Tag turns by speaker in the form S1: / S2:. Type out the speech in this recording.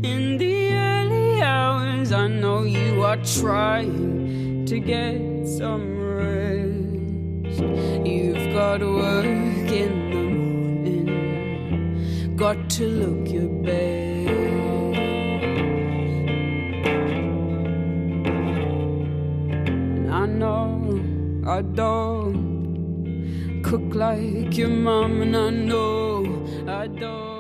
S1: In the early hours, I know you are trying to get some rest. You've got work in the morning, got to look your best. And I know I don't cook like your mom, and I know I don't